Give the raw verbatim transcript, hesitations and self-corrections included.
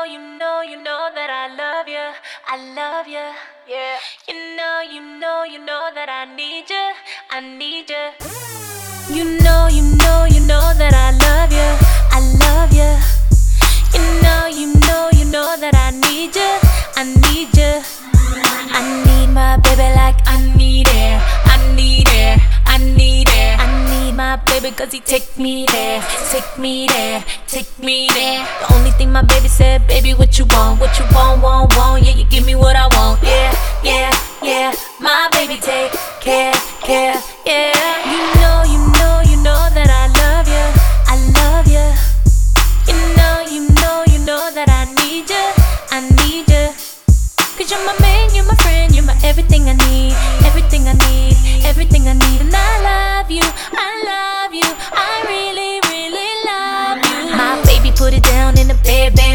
you know, you know that I love you. I love you. Yeah. You know, you know, you know that I need you. I need you. You know, you know, you know that I love you. I love you. You know, you know, you know that I need you. I need you. I need my baby like I need air. I need air. I need air. I need my baby cause he take me there. Take me there. Take me there. The only thing my baby said, baby, what you want? What you want, want, want? Yeah, you give me what I want. Yeah, yeah, yeah. My baby take care, care, yeah. You know, you know, you know that I love you. I love you. You know, you know, you know that I need you. I need you. Cause you're my man, you're my friend, you're my everything I need. Everything I need, everything I need. And I love you, I love you, I really, really love you. My baby put it down in the bed, bam,